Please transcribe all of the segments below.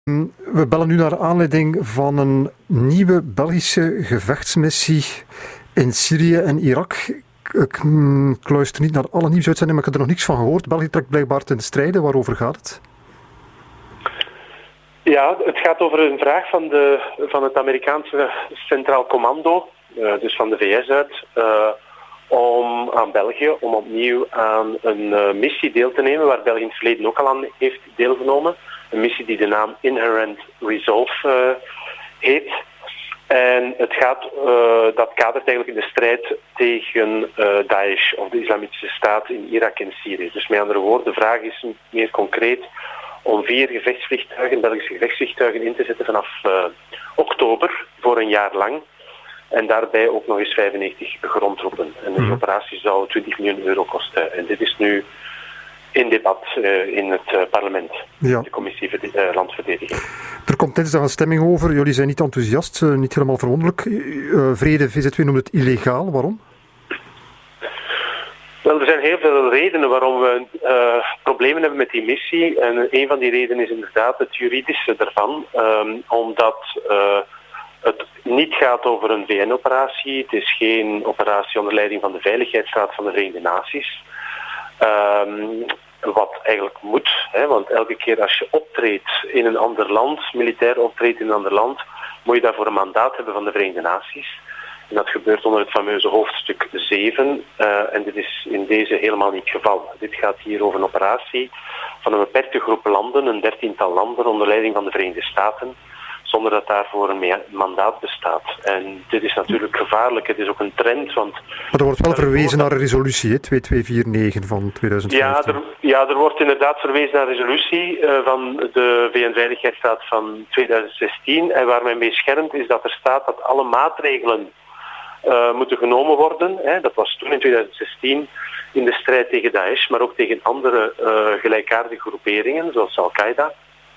We bellen nu naar aanleiding van een nieuwe Belgische gevechtsmissie in Syrië en Irak. Ik luister niet naar alle nieuwsuitzendingen, maar ik heb er nog niks van gehoord. België trekt blijkbaar ten strijde. Waarover gaat het? Ja, het gaat over een vraag van het Amerikaanse Centraal Commando, dus van de VS uit, om aan België, om opnieuw aan een missie deel te nemen, waar België in het verleden ook al aan heeft deelgenomen. Een missie die de naam Inherent Resolve heet. En het gaat, dat kadert eigenlijk in de strijd tegen Daesh, of de Islamitische Staat in Irak en Syrië. Dus met andere woorden, de vraag is meer concreet om 4 gevechtsvliegtuigen, Belgische gevechtsvliegtuigen in te zetten vanaf oktober voor een jaar lang. En daarbij ook nog eens 95 grondtroepen. En die operatie zou 20 miljoen euro kosten. En dit is nu in debat in het parlement, de commissie Landverdediging. Er komt dinsdag een stemming over. Jullie zijn niet enthousiast, niet helemaal verwonderlijk. Vrede VZW noemt het illegaal. Waarom? Wel, er zijn heel veel redenen waarom we problemen hebben met die missie. En een van die redenen is inderdaad het juridische ervan. Omdat het niet gaat over een VN-operatie. Het is geen operatie onder leiding van de Veiligheidsraad van de Verenigde Naties. Wat eigenlijk moet, want elke keer als je optreedt in een ander land, militair optreedt in een ander land, moet je daarvoor een mandaat hebben van de Verenigde Naties. En dat gebeurt onder het fameuze hoofdstuk 7. En dit is in deze helemaal niet het geval. Dit gaat hier over een operatie van een beperkte groep landen, een 13-tal landen, onder leiding van de Verenigde Staten, zonder dat daarvoor een mandaat bestaat. En dit is natuurlijk gevaarlijk. Het is ook een trend. Want maar er wordt wel verwezen naar een resolutie, 2249 van 2015. Ja, er wordt inderdaad verwezen naar een resolutie van de VN-veiligheidsraad van 2016. En waar men mee schermt is dat er staat dat alle maatregelen moeten genomen worden. Dat was toen in 2016 in de strijd tegen Daesh, maar ook tegen andere gelijkaardige groeperingen, zoals Al-Qaeda.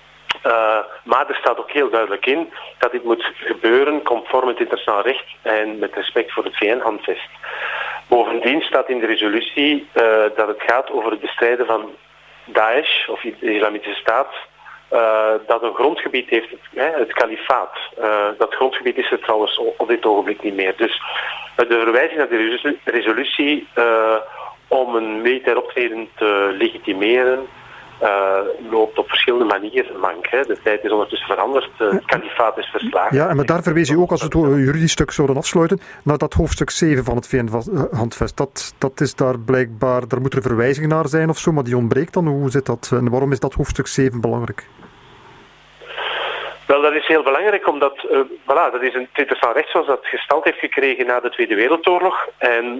Maar er staat ook heel duidelijk in dat dit moet gebeuren conform het internationaal recht en met respect voor het VN-handvest. Bovendien staat in de resolutie dat het gaat over het bestrijden van Daesh, of de Islamitische Staat, dat een grondgebied heeft, het kalifaat. Dat grondgebied is er trouwens op dit ogenblik niet meer. Dus de verwijzing naar de resolutie om een militair optreden te legitimeren loopt op verschillende manieren mank. De tijd is ondertussen veranderd. Het kalifaat is verslagen. Ja, maar daar verwees je ook, als we het juridisch stuk zouden afsluiten, naar dat hoofdstuk 7 van het VN-handvest. Dat is daar blijkbaar, daar moet er een verwijzing naar zijn of zo, maar die ontbreekt dan. Hoe zit dat? En waarom is dat hoofdstuk 7 belangrijk? Wel, dat is heel belangrijk, omdat dat is een internationaal recht zoals dat gestalte heeft gekregen na de Tweede Wereldoorlog. En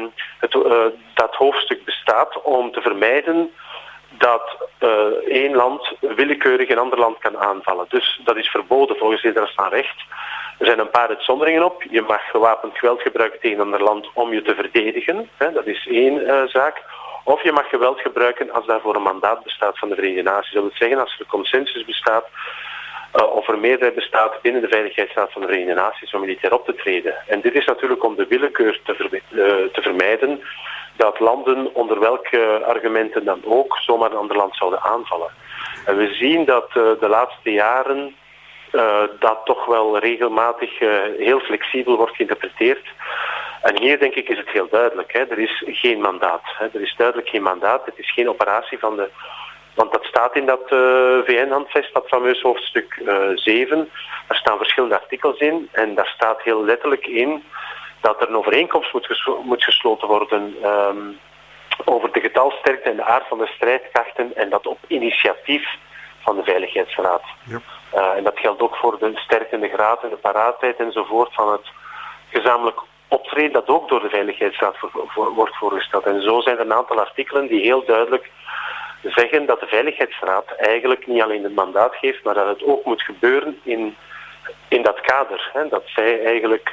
dat hoofdstuk bestaat om te vermijden dat één land willekeurig een ander land kan aanvallen. Dus dat is verboden volgens internationaal recht. Er zijn een paar uitzonderingen op. Je mag gewapend geweld gebruiken tegen een ander land om je te verdedigen. Dat is één zaak. Of je mag geweld gebruiken als daarvoor een mandaat bestaat van de Verenigde Naties. Dat wil zeggen, als er consensus bestaat of er meerderheid bestaat binnen de Veiligheidsraad van de Verenigde Naties om militair op te treden. En dit is natuurlijk om de willekeur te vermijden dat landen onder welke argumenten dan ook zomaar een ander land zouden aanvallen. En we zien dat de laatste jaren dat toch wel regelmatig heel flexibel wordt geïnterpreteerd. En hier denk ik is het heel duidelijk. Er is geen mandaat. Er is duidelijk geen mandaat. Het is geen operatie van de... Want dat staat in dat VN-handvest, dat fameus hoofdstuk 7. Daar staan verschillende artikels in. En daar staat heel letterlijk in dat er een overeenkomst moet gesloten worden over de getalsterkte en de aard van de strijdkrachten. En dat op initiatief van de Veiligheidsraad. Ja. En dat geldt ook voor de sterkte en de graad en de paraatheid enzovoort van het gezamenlijk optreden dat ook door de Veiligheidsraad wordt voorgesteld. En zo zijn er een aantal artikelen die heel duidelijk zeggen dat de Veiligheidsraad eigenlijk niet alleen het mandaat geeft, maar dat het ook moet gebeuren in dat kader. Dat zij eigenlijk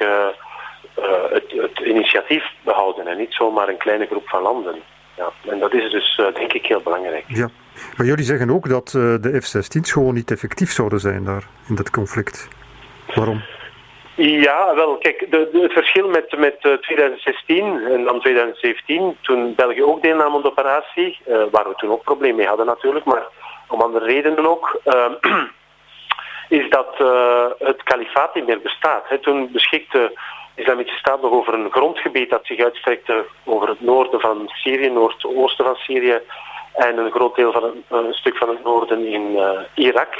het initiatief behouden en niet zomaar een kleine groep van landen. Ja, en dat is dus denk ik heel belangrijk. Ja. Maar jullie zeggen ook dat de F-16's gewoon niet effectief zouden zijn daar in dat conflict. Waarom? Ja, wel, kijk, het verschil met 2016 en dan 2017, toen België ook deelnam aan de operatie, waar we toen ook problemen mee hadden natuurlijk, maar om andere redenen ook, is dat het kalifaat niet meer bestaat. Toen beschikte de Islamitische Staat nog over een grondgebied dat zich uitstrekte over het noorden van Syrië, noordoosten van Syrië en een groot deel van een stuk van het noorden in Irak.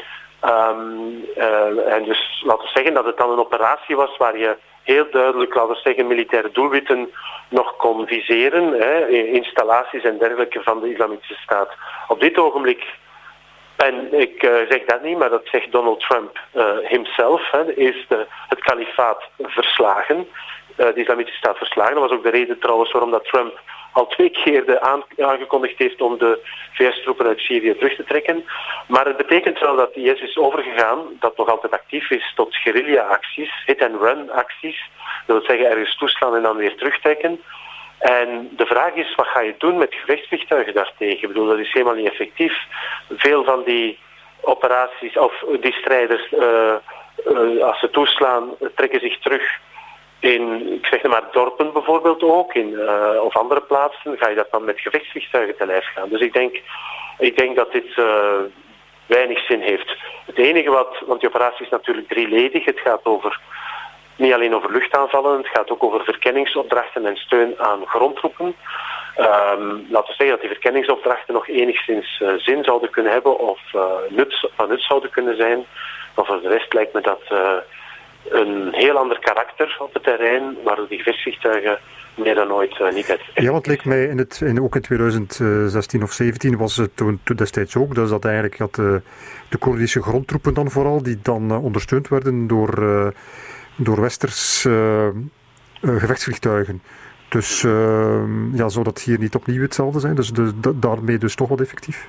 En dus laten we zeggen dat het dan een operatie was waar je heel duidelijk, laten we zeggen, militaire doelwitten nog kon viseren, installaties en dergelijke van de Islamitische Staat. Op dit ogenblik, en ik zeg dat niet, maar dat zegt Donald Trump himself, is het kalifaat verslagen, de Islamitische Staat verslagen. Dat was ook de reden trouwens waarom dat Trump al 2 keer aangekondigd heeft om de VS-troepen uit Syrië terug te trekken. Maar het betekent wel dat IS is overgegaan, dat nog altijd actief is, tot guerrilla-acties, hit-and-run acties. Dat wil zeggen ergens toeslaan en dan weer terugtrekken. En de vraag is, wat ga je doen met gevechtsvliegtuigen daartegen? Ik bedoel, dat is helemaal niet effectief. Veel van die operaties, of die strijders, als ze toeslaan, trekken zich terug in, ik zeg maar, dorpen bijvoorbeeld ook, of andere plaatsen, ga je dat dan met gevechtsvliegtuigen te lijf gaan. Dus ik denk dat dit weinig zin heeft. Het enige want die operatie is natuurlijk drieledig, het gaat niet alleen over luchtaanvallen, het gaat ook over verkenningsopdrachten en steun aan grondtroepen. Laten we zeggen dat die verkenningsopdrachten nog enigszins zin zouden kunnen hebben of van nut zouden kunnen zijn. Maar voor de rest lijkt me dat een heel ander karakter op het terrein, waar die gevechtsvliegtuigen meer dan ooit niet uit. Ja, want het leek mij ook in 2016 of 2017 was het toen destijds ook, dus dat eigenlijk de Koerdische grondtroepen dan vooral, die dan ondersteund werden door westers gevechtsvliegtuigen. Dus zou dat hier niet opnieuw hetzelfde zijn? Dus daarmee dus toch wat effectief?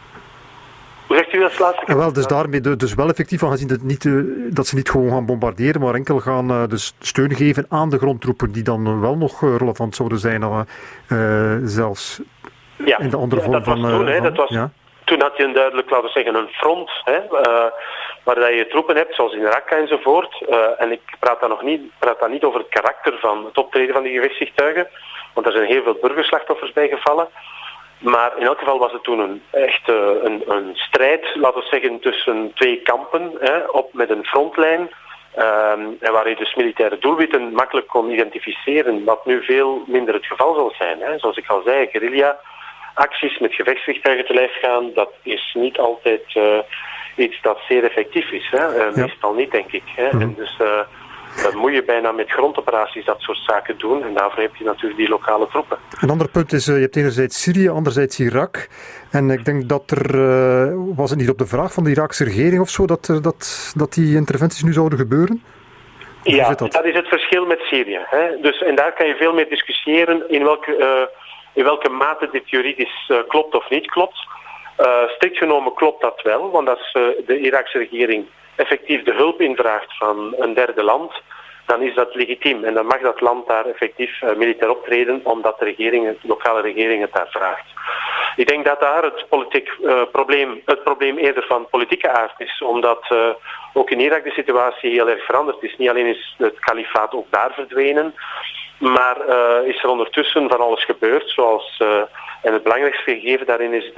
Hoe zegt u dat laatste? Wel, dus daarmee dus wel effectief, aangezien dat ze niet gewoon gaan bombarderen, maar enkel gaan dus steun geven aan de grondtroepen, die dan wel nog relevant zouden zijn, zelfs in de andere vorm van... Toen had je een duidelijk, laten we zeggen, een front, waar je troepen hebt, zoals in Irak enzovoort. En ik praat dan niet over het karakter van het optreden van die gevechtsvliegtuigen, want er zijn heel veel burgerslachtoffers bij gevallen. Maar in elk geval was het toen een strijd, laten we zeggen, tussen 2 kampen, met een frontlijn. En waar je dus militaire doelwitten makkelijk kon identificeren, wat nu veel minder het geval zal zijn. Zoals ik al zei, guerrilla-acties met gevechtsvliegtuigen te lijf gaan, dat is niet altijd iets dat zeer effectief is. Meestal niet, denk ik. En dus dan moet je bijna met grondoperaties dat soort zaken doen. En daarvoor heb je natuurlijk die lokale troepen. Een ander punt is, je hebt enerzijds Syrië, anderzijds Irak. En ik denk dat was het niet op de vraag van de Iraakse regering of zo, dat die interventies nu zouden gebeuren? Ja, dat is het verschil met Syrië. Dus, en daar kan je veel meer discussiëren in welke mate dit juridisch klopt of niet klopt. Strikt genomen klopt dat wel, want als de Iraakse regering effectief de hulp invraagt van een derde land, dan is dat legitiem. En dan mag dat land daar effectief militair optreden, omdat de lokale regering het daar vraagt. Ik denk dat daar het probleem eerder van politieke aard is, omdat ook in Irak de situatie heel erg veranderd is. Niet alleen is het kalifaat ook daar verdwenen, maar is er ondertussen van alles gebeurd, en het belangrijkste gegeven daarin is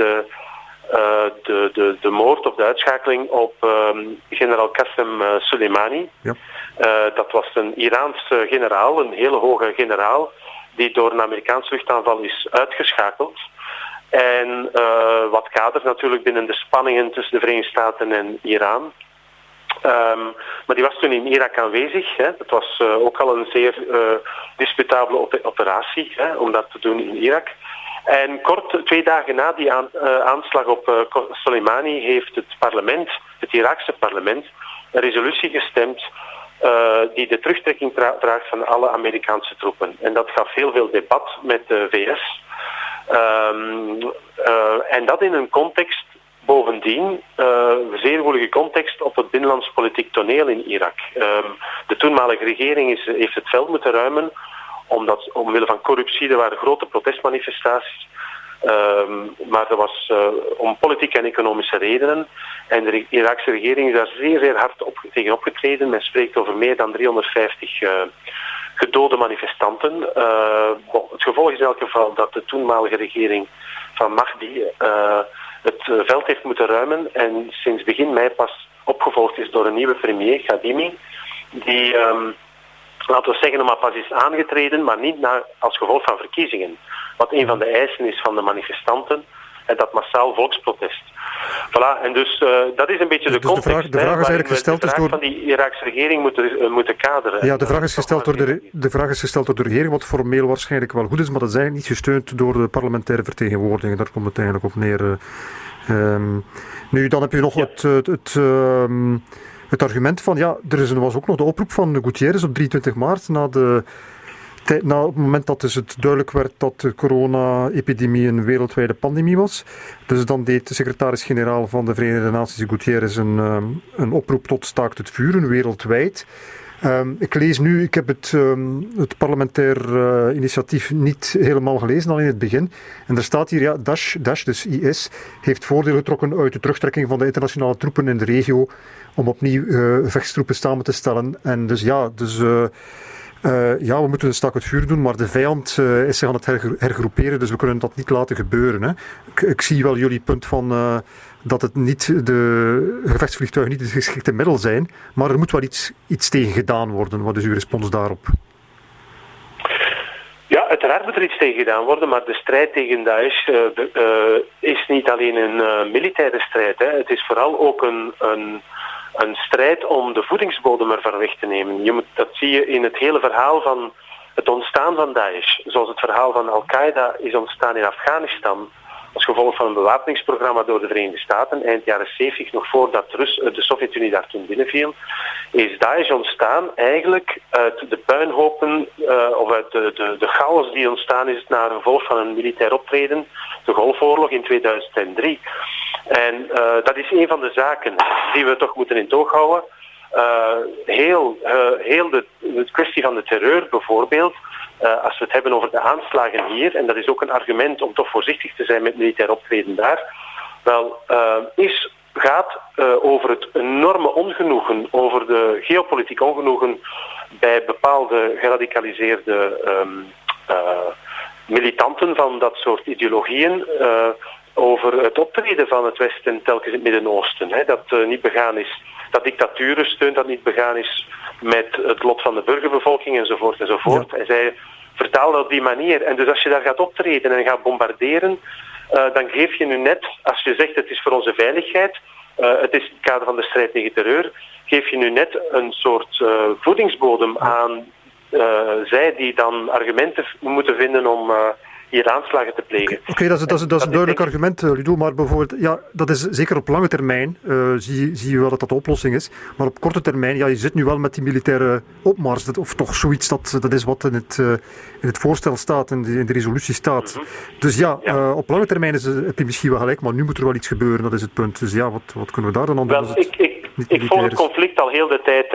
de moord of de uitschakeling op generaal Qasem Soleimani. Ja. Dat was een Iraanse generaal, een hele hoge generaal, die door een Amerikaanse luchtaanval is uitgeschakeld. En wat kadert natuurlijk binnen de spanningen tussen de Verenigde Staten en Iran. Maar die was toen in Irak aanwezig. Dat was ook al een zeer disputabele operatie om dat te doen in Irak. En 2 dagen na die aanslag op Soleimani heeft het Iraakse parlement, een resolutie gestemd die de terugtrekking vraagt van alle Amerikaanse troepen. En dat gaf heel veel debat met de VS. En dat in een context, bovendien, zeer woelige context op het binnenlands politiek toneel in Irak. De toenmalige regering heeft het veld moeten ruimen, omwille van corruptie. Er waren grote protestmanifestaties. Maar dat was om politieke en economische redenen. En de Iraakse regering is daar zeer, zeer hard tegen opgetreden. Men spreekt over meer dan 350 gedode manifestanten. Het gevolg is in elk geval dat de toenmalige regering van Mahdi het veld heeft moeten ruimen. En sinds begin mei pas opgevolgd is door een nieuwe premier, Khadimi, die, laten we zeggen, nog maar pas is aangetreden, maar niet als gevolg van verkiezingen. Wat een van de eisen is van de manifestanten, en dat massaal volksprotest. Voilà, en dus dat is een beetje de context. De vraag is eigenlijk gesteld de vraag van die Iraakse regering moeten kaderen. Ja, de vraag is gesteld door de regering, wat formeel waarschijnlijk wel goed is, maar dat is eigenlijk niet gesteund door de parlementaire vertegenwoordiging. Daar komt het eigenlijk op neer. Nu, dan heb je nog het argument van, ja, was ook nog de oproep van Guterres op 23 maart, op het moment dat dus het duidelijk werd dat de corona-epidemie een wereldwijde pandemie was. Dus dan deed de secretaris-generaal van de Verenigde Naties, Guterres, een oproep tot staakt het vuren wereldwijd. Ik lees nu, ik heb het parlementair initiatief niet helemaal gelezen, al in het begin. En er staat hier, ja, Daesh, dus IS, heeft voordeel getrokken uit de terugtrekking van de internationale troepen in de regio om opnieuw vechtstroepen samen te stellen. En dus we moeten een staakt het vuur doen, maar de vijand is zich aan het hergroeperen, dus we kunnen dat niet laten gebeuren. Hè. Ik zie wel jullie punt van dat de gevechtsvliegtuigen niet het geschikte middel zijn, maar er moet wel iets tegen gedaan worden. Wat is uw respons daarop? Ja, uiteraard moet er iets tegen gedaan worden, maar de strijd tegen Daesh is niet alleen een militaire strijd. Hè. Het is vooral ook een strijd om de voedingsbodem ervan weg te nemen. Dat zie je in het hele verhaal van het ontstaan van Daesh. Zoals het verhaal van Al-Qaeda is ontstaan in Afghanistan als gevolg van een bewapeningsprogramma door de Verenigde Staten eind jaren 70, nog voordat de Sovjet-Unie daar toen binnenviel, is Daesh ontstaan eigenlijk uit de puinhopen of uit de chaos die ontstaan is na een gevolg van een militair optreden, de Golfoorlog in 2003. En dat is een van de zaken die we toch moeten in toog houden. Heel de kwestie van de terreur bijvoorbeeld, als we het hebben over de aanslagen hier, en dat is ook een argument om toch voorzichtig te zijn met militair optreden daar, gaat over het enorme ongenoegen, over de geopolitiek ongenoegen bij bepaalde geradicaliseerde militanten van dat soort ideologieën, over het optreden van het Westen telkens in het Midden-Oosten. Dat niet begaan is, dat dictaturen steunt, dat niet begaan is met het lot van de burgerbevolking enzovoort enzovoort. Ja. En zij vertaalde op die manier. En dus als je daar gaat optreden en gaat bombarderen, dan geef je nu net, als je zegt het is voor onze veiligheid, het is in het kader van de strijd tegen terreur, geef je nu net een soort voedingsbodem aan zij die dan argumenten moeten vinden om hier aanslagen te plegen. Oké, dat is een duidelijk argument, Ludo, maar bijvoorbeeld, ja, dat is zeker op lange termijn, zie je wel dat dat de oplossing is, maar op korte termijn, ja, je zit nu wel met die militaire opmars, of toch zoiets, dat is wat in het voorstel staat, in de resolutie staat. Mm-hmm. Dus ja, op lange termijn heb je misschien wel gelijk, maar nu moet er wel iets gebeuren, dat is het punt. Dus ja, wat kunnen we daar dan aan doen? Wel, ik volg het conflict al heel de tijd,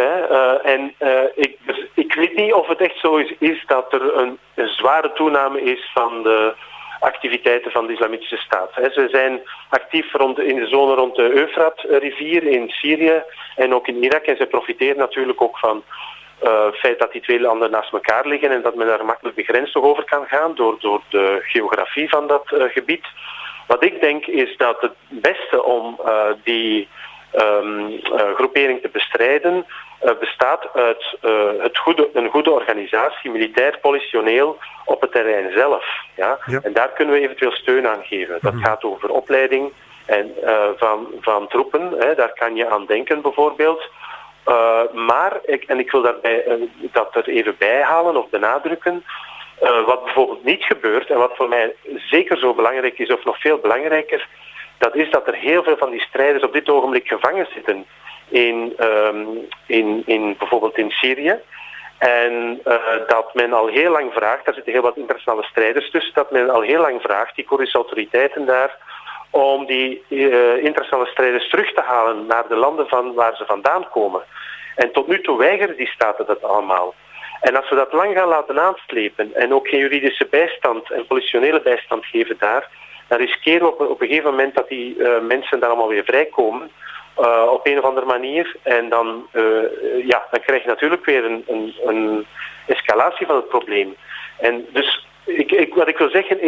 ik weet niet of het echt zo is dat er een zware toename is van de activiteiten van de Islamitische Staat. Ze zijn actief in de zone rond de Eufraat-rivier in Syrië en ook in Irak. En ze profiteren natuurlijk ook van het feit dat die twee landen naast elkaar liggen en dat men daar makkelijk de grens toch over kan gaan door de geografie van dat gebied. Wat ik denk is dat het beste om die groepering te bestrijden bestaat uit een goede organisatie, militair, politioneel, op het terrein zelf. Ja? Ja. En daar kunnen we eventueel steun aan geven. Dat gaat over opleiding van troepen. Daar kan je aan denken bijvoorbeeld. Maar ik wil dat er even bijhalen of benadrukken. Wat bijvoorbeeld niet gebeurt en wat voor mij zeker zo belangrijk is of nog veel belangrijker, dat is dat er heel veel van die strijders op dit ogenblik gevangen zitten bijvoorbeeld in Syrië. En dat men al heel lang vraagt, daar zitten heel wat internationale strijders tussen, dat men al heel lang vraagt, die Koerdische autoriteiten daar, om die internationale strijders terug te halen naar de landen van waar ze vandaan komen. En tot nu toe weigeren die staten dat allemaal. En als we dat lang gaan laten aanslepen en ook geen juridische bijstand en politionele bijstand geven daar, dan riskeren we op een gegeven moment dat die mensen daar allemaal weer vrijkomen op een of andere manier. En dan krijg je natuurlijk weer een escalatie van het probleem. En dus wat ik wil zeggen is,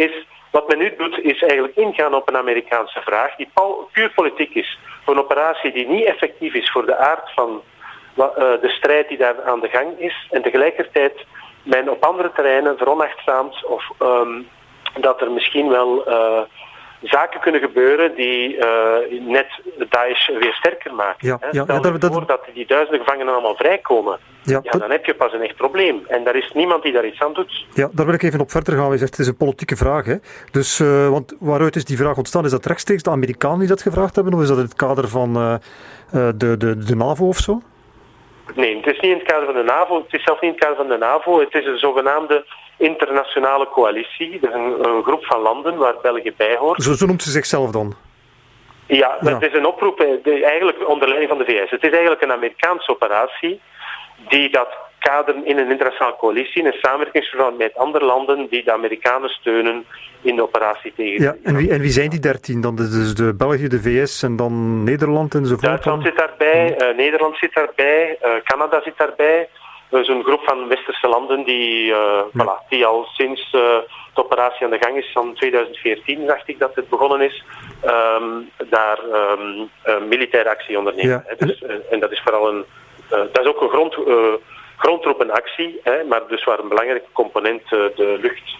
Wat men nu doet is eigenlijk ingaan op een Amerikaanse vraag die puur politiek is. Voor een operatie die niet effectief is voor de aard van de strijd die daar aan de gang is. En tegelijkertijd men op andere terreinen veronachtzaamt of dat er misschien wel zaken kunnen gebeuren die net Daesh weer sterker maken. Stel je voor dat die duizenden gevangenen allemaal vrijkomen. Dan heb je pas een echt probleem. En er is niemand die daar iets aan doet. Ja, daar wil ik even op verder gaan. Je zegt, het is een politieke vraag. Hè? Dus, want waaruit is die vraag ontstaan? Is dat rechtstreeks de Amerikanen die dat gevraagd hebben? Of is dat in het kader van de NAVO of zo? Nee, het is niet in het kader van de NAVO. Het is zelfs niet in het kader van de NAVO. Het is een zogenaamde internationale coalitie. Dat is een groep van landen waar België bij hoort. Zo noemt ze zichzelf dan? Ja, dat is een oproep eigenlijk onder leiding van de VS. Het is eigenlijk een Amerikaanse operatie die dat kaderen in een internationale coalitie, een samenwerkingsverband met andere landen die de Amerikanen steunen in de operatie tegen. Ja, en wie zijn die 13 dan? Dus de België, de VS en dan Nederland enzovoort? Duitsland zit daarbij, Nederland zit daarbij, Canada zit daarbij. Dus een groep van westerse landen die al sinds de operatie aan de gang is, van 2014 dacht ik dat het begonnen is, daar militaire actie ondernemen. Ja. Dus, en dat is vooral dat is ook een grondtroepenactie, maar dus waar een belangrijke component de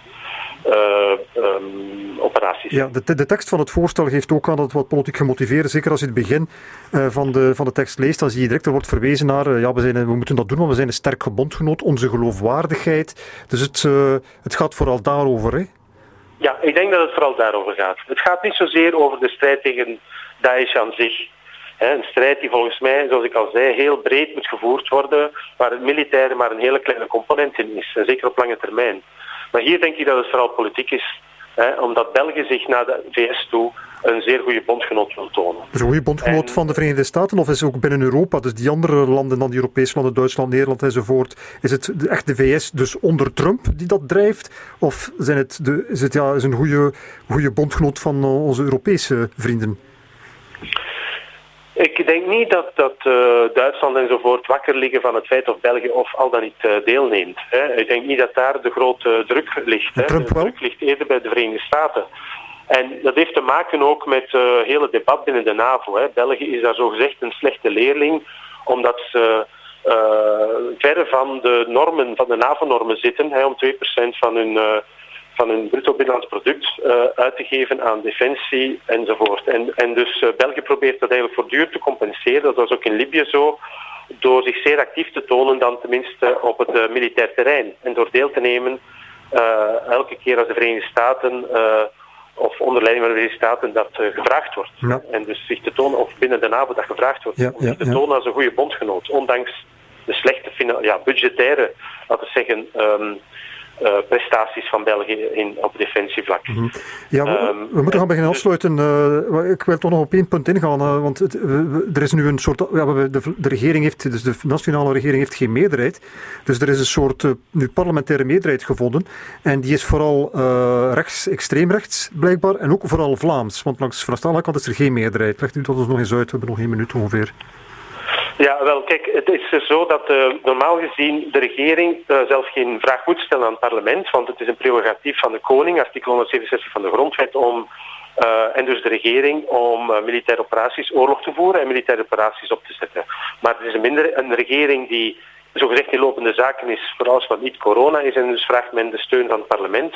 luchtoperaties. Ja, de tekst van het voorstel geeft ook aan dat het wat politiek gemotiveerd is. Zeker als je het begin van de tekst leest, dan zie je direct, er wordt verwezen naar, we moeten dat doen, want we zijn een sterke bondgenoot, onze geloofwaardigheid. Dus het gaat vooral daarover, hè? Ja, ik denk dat het vooral daarover gaat. Het gaat niet zozeer over de strijd tegen Daesh aan zich. Een strijd die volgens mij, zoals ik al zei, heel breed moet gevoerd worden, waar het militaire maar een hele kleine component in is, en zeker op lange termijn. Maar hier denk ik dat het vooral politiek is, omdat België zich naar de VS toe een zeer goede bondgenoot wil tonen. Dus een goede bondgenoot van de Verenigde Staten, of is het ook binnen Europa, dus die andere landen dan die Europese landen, Duitsland, Nederland enzovoort, is het echt de VS dus onder Trump die dat drijft, of is het een goede bondgenoot van onze Europese vrienden? Ik denk niet dat Duitsland enzovoort wakker liggen van het feit of België of al dan niet deelneemt. Ik denk niet dat daar de grote druk ligt. De druk ligt eerder bij de Verenigde Staten. En dat heeft te maken ook met het hele debat binnen de NAVO. België is daar zogezegd een slechte leerling, omdat ze verre van de normen, van de NAVO-normen zitten, om 2% van hun bruto binnenlands product uit te geven aan defensie enzovoort. En dus België probeert dat eigenlijk voortdurend te compenseren. Dat was ook in Libië zo, door zich zeer actief te tonen dan tenminste op het militair terrein. En door deel te nemen elke keer als de Verenigde Staten of onder leiding van de Verenigde Staten dat gevraagd wordt. Ja. En dus zich te tonen, of binnen de NAVO dat gevraagd wordt, om zich te tonen als een goede bondgenoot. Ondanks de slechte budgettaire, laten we zeggen, prestaties van België op defensievlak. Mm-hmm. Ja, we moeten gaan beginnen afsluiten. Ik wil toch nog op één punt ingaan, want er is nu een soort... de regering heeft, dus de nationale regering heeft geen meerderheid. Dus er is een soort nu parlementaire meerderheid gevonden. En die is vooral extreem rechts, blijkbaar, en ook vooral Vlaams. Want langs de Franstalige kant is er geen meerderheid. Legt u dat ons nog eens uit? We hebben nog 1 minuut ongeveer. Ja, wel, kijk, het is zo dat normaal gezien de regering zelf geen vraag moet stellen aan het parlement, want het is een prerogatief van de koning, artikel 167 van de grondwet, en dus de regering om militaire operaties oorlog te voeren en militaire operaties op te zetten. Maar het is een regering die zogezegd in lopende zaken is voor alles wat niet corona is, en dus vraagt men de steun van het parlement.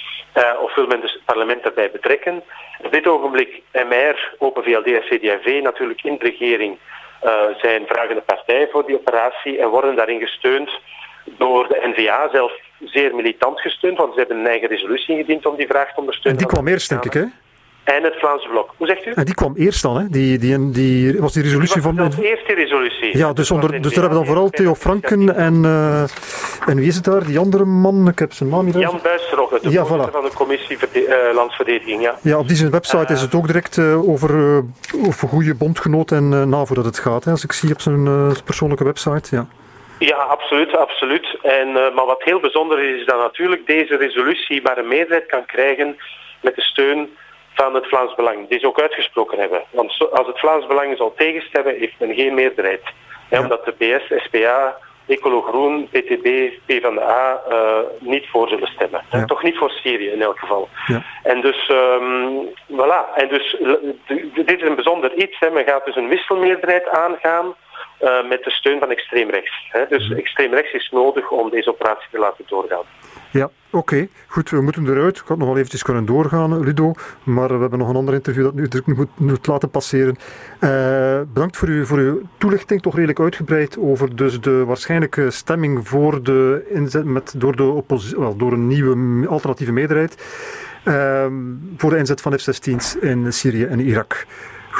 Of wil men dus het parlement daarbij betrekken. Op dit ogenblik MR, Open VLD en CD&V natuurlijk in de regering zijn vragende partij voor die operatie en worden daarin gesteund door de N-VA, zelf zeer militant gesteund, want ze hebben een eigen resolutie ingediend om die vraag te ondersteunen. En die kwam eerst, denk ik, hè? En het Vlaamse Blok. Hoe zegt u? En die kwam eerst dan, hè? Die was die resolutie van... Dat was de eerste resolutie. Ja, dus daar hebben dan vooral Theo Franken en wie is het daar? Die andere man, ik heb zijn naam hier. Jan Buijsrogge, de voorzitter van de commissie Landsverdediging, ja. Ja, op die zijn website is het ook direct over goede bondgenoot en NAVO dat het gaat, hè? Als ik zie op zijn persoonlijke website, ja. Ja, absoluut, absoluut. Maar wat heel bijzonder is dat natuurlijk deze resolutie maar een meerderheid kan krijgen met de steun van het Vlaams Belang, die ze ook uitgesproken hebben. Want als het Vlaams Belang zal tegenstemmen, heeft men geen meerderheid. Ja. Omdat de PS, SPA, Ecolo Groen, PTB, PvdA niet voor zullen stemmen. Ja. Toch niet voor Syrië in elk geval. Ja. En dus, voilà. En dus, dit is een bijzonder iets. Hè. Men gaat dus een wisselmeerderheid aangaan met de steun van extreem rechts. Hè. Dus extreem rechts is nodig om deze operatie te laten doorgaan. Ja, oké. Goed, we moeten eruit. Ik had nog wel eventjes kunnen doorgaan, Ludo, maar we hebben nog een ander interview dat nu druk moet laten passeren. Bedankt voor uw toelichting, toch redelijk uitgebreid over dus de waarschijnlijke stemming voor de inzet door een nieuwe alternatieve meerderheid voor de inzet van F-16's in Syrië en Irak.